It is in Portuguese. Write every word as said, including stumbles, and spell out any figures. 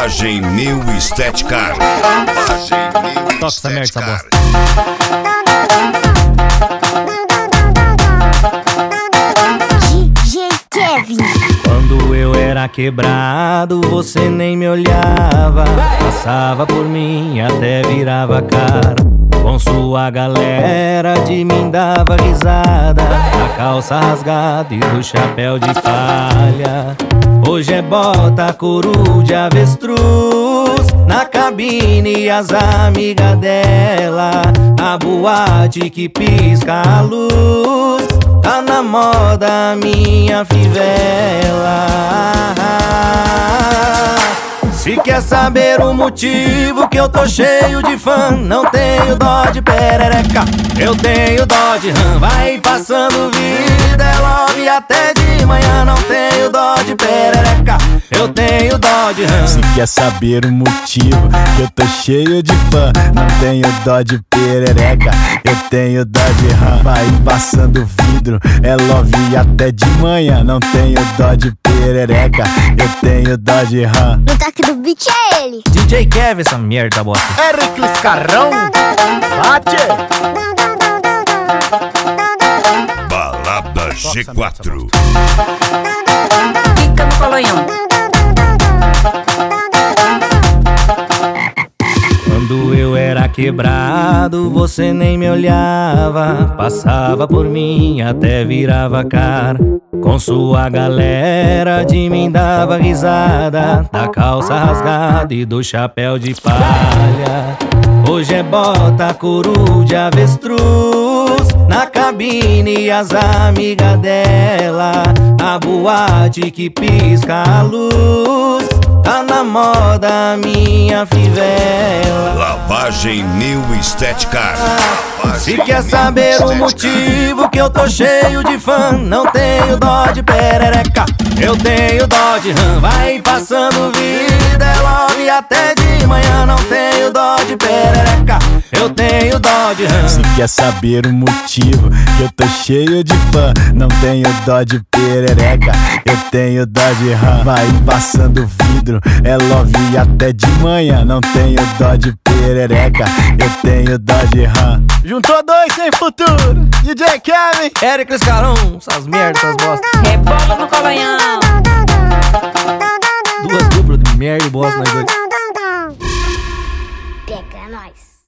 Lavagem New Estética. Lavagem New Estética. D J Kevin. Quando eu era quebrado, você nem me olhava. Passava por mim, até virava cara. Com sua galera de mim dava risada, da calça rasgada e do chapéu de palha. Hoje é bota, couro de avestruz, na cabine e as amigas dela. A boate que pisca a luz, tá na moda minha fivela. Se quer saber o motivo que eu tô cheio de fã, não tenho dó de perereca, eu tenho dó de rã. Vai passando vida, é love até de manhã, não tenho dó de perereca, eu tenho dó de rã. Se quer saber o motivo que eu tô cheio de fã, não tenho dó de perereca, eu tenho dó de rã. Vai passando vidro, é love até de manhã, não tenho dó de perereca, eu tenho dó de rã. No toque do beat é ele, D J Kevin, essa merda bosta. Héricles Carrão, bate! Balada G quatro. Fica no colonhão. Quando eu era quebrado, você nem me olhava. Passava por mim, até virava cara. Com sua galera de mim dava risada, da calça rasgada e do chapéu de palha. Hoje é bota, couro de avestruz, na cabine e as amigas dela. A boate que pisca a luz, tá na moda minha fivela. Lavagem New Estética. Se quer saber o motivo que eu tô cheio de fã, não tenho dó de perereca, eu tenho dó de rã. Vai passando vida, é love até de manhã, não tenho dó de perereca, eu tenho dó de rã. Se quer saber o motivo que eu tô cheio de fã, não tenho dó de perereca, eu tenho dó de rã. Vai passando vidro, é love até de manhã, não tenho dó de perereca, eu tenho dó de rã. Juntou dois sem futuro, D J Kevin, Héricles Carrão, essas merdas, essas bosta. Rebola no colonhão. Duas duplas de merda e bosta nós dois.